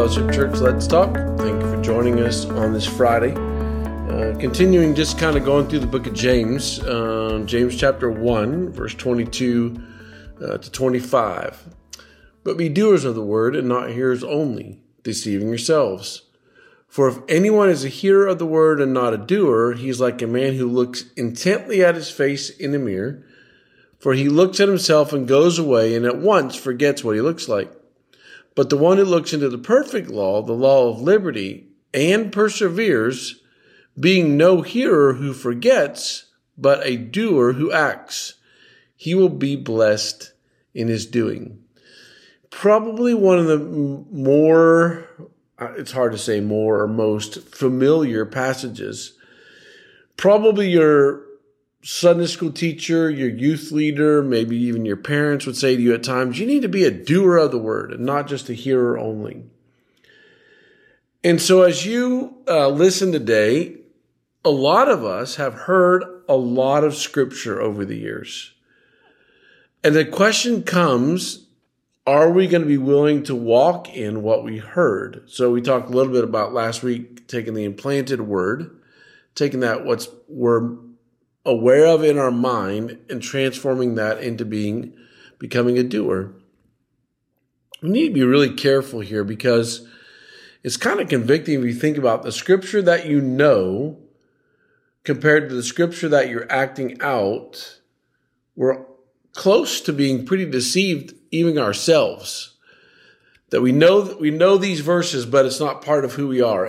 Fellowship Church, Let's Talk. Thank you for joining us on this Friday. Continuing just kind of going through the book of James, James chapter 1, verse 22 to 25. But be doers of the word and not hearers only, deceiving yourselves. For if anyone is a hearer of the word and not a doer, he is like a man who looks intently at his face in a mirror. For he looks at himself and goes away and at once forgets what he looks like. But the one who looks into the perfect law, the law of liberty, and perseveres, being no hearer who forgets, but a doer who acts, he will be blessed in his doing. Probably one of the more, it's hard to say more or most familiar passages. Probably your Sunday school teacher, your youth leader, maybe even your parents would say to you at times, you need to be a doer of the word and not just a hearer only. And so as you listen today, a lot of us have heard a lot of scripture over the years. And the question comes, are we going to be willing to walk in what we heard? So we talked a little bit about last week, taking the implanted word, taking that we're aware of in our mind and transforming that into becoming a doer. We need to be really careful here because it's kind of convicting if you think about the scripture that you know compared to the scripture that you're acting out. We're close to being pretty deceived even ourselves. That we know these verses, but it's not part of who we are.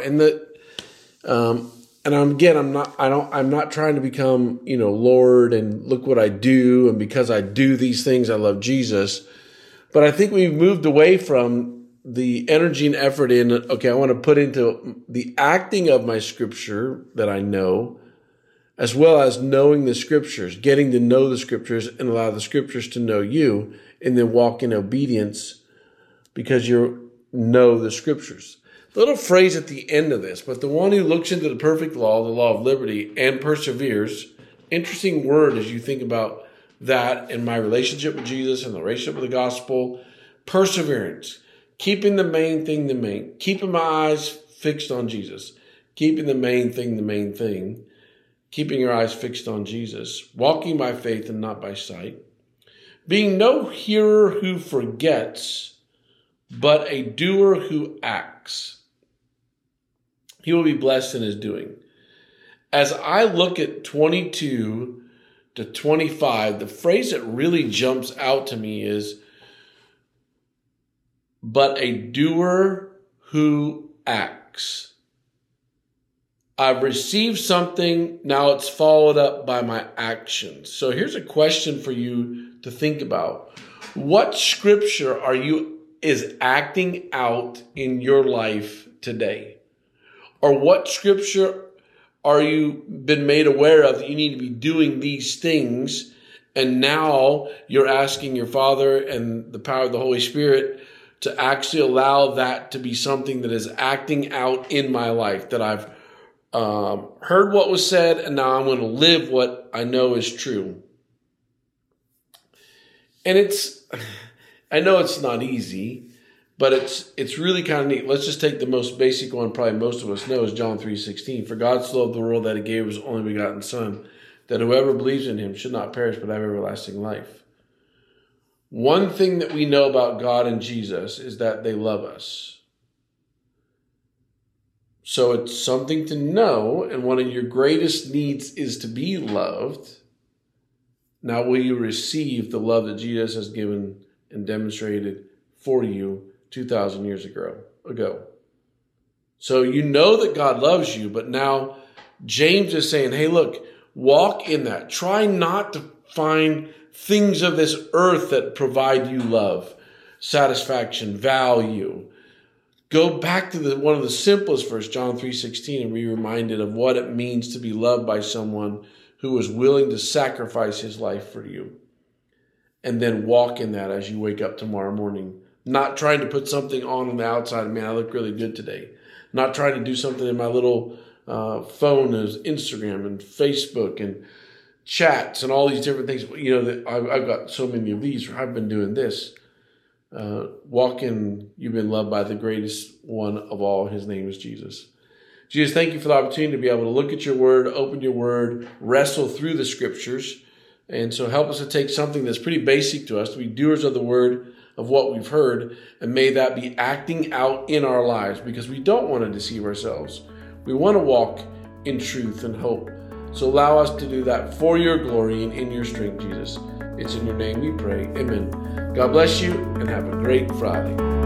And I'm not trying to become, Lord and look what I do. And because I do these things, I love Jesus. But I think we've moved away from the energy and effort I want to put into the acting of my scripture that I know, as well as knowing the scriptures, getting to know the scriptures and allow the scriptures to know you, and then walk in obedience because you know the scriptures. Little phrase at the end of this, but the one who looks into the perfect law, the law of liberty, and perseveres. Interesting word as you think about that in my relationship with Jesus and the relationship with the gospel. Perseverance. Keeping the main thing the main. Keeping my eyes fixed on Jesus. Keeping the main thing the main thing. Keeping your eyes fixed on Jesus. Walking by faith and not by sight. Being no hearer who forgets, but a doer who acts. He will be blessed in his doing. As I look at 22 to 25, the phrase that really jumps out to me is, but a doer who acts. I've received something, now it's followed up by my actions. So here's a question for you to think about. What scripture is acting out in your life today? Or what scripture are you been made aware of that you need to be doing these things, and now you're asking your Father and the power of the Holy Spirit to actually allow that to be something that is acting out in my life, that I've heard what was said and now I'm going to live what I know is true. And I know it's not easy, but it's really kind of neat. Let's just take the most basic one, probably most of us know, is John 3:16. For God so loved the world that he gave his only begotten Son, that whoever believes in him should not perish but have everlasting life. One thing that we know about God and Jesus is that they love us. So it's something to know, and one of your greatest needs is to be loved. Now will you receive the love that Jesus has given and demonstrated for you 2,000 years ago. So you know that God loves you, but now James is saying, hey, look, walk in that. Try not to find things of this earth that provide you love, satisfaction, value. Go back to one of the simplest verses, John 3:16, and be reminded of what it means to be loved by someone who was willing to sacrifice his life for you. And then walk in that as you wake up tomorrow morning. Not trying to put something on the outside. Man, I look really good today. Not trying to do something in my little phone as Instagram and Facebook and chats and all these different things. I've got so many of these. I've been doing this. walk in, you've been loved by the greatest one of all. His name is Jesus. Jesus, thank you for the opportunity to be able to look at your word, open your word, wrestle through the scriptures. And so help us to take something that's pretty basic to us, to be doers of the word, of what we've heard, and may that be acting out in our lives, because we don't want to deceive ourselves. We want to walk in truth and hope. So allow us to do that for your glory and in your strength, Jesus. It's in your name we pray. Amen. God bless you and have a great Friday.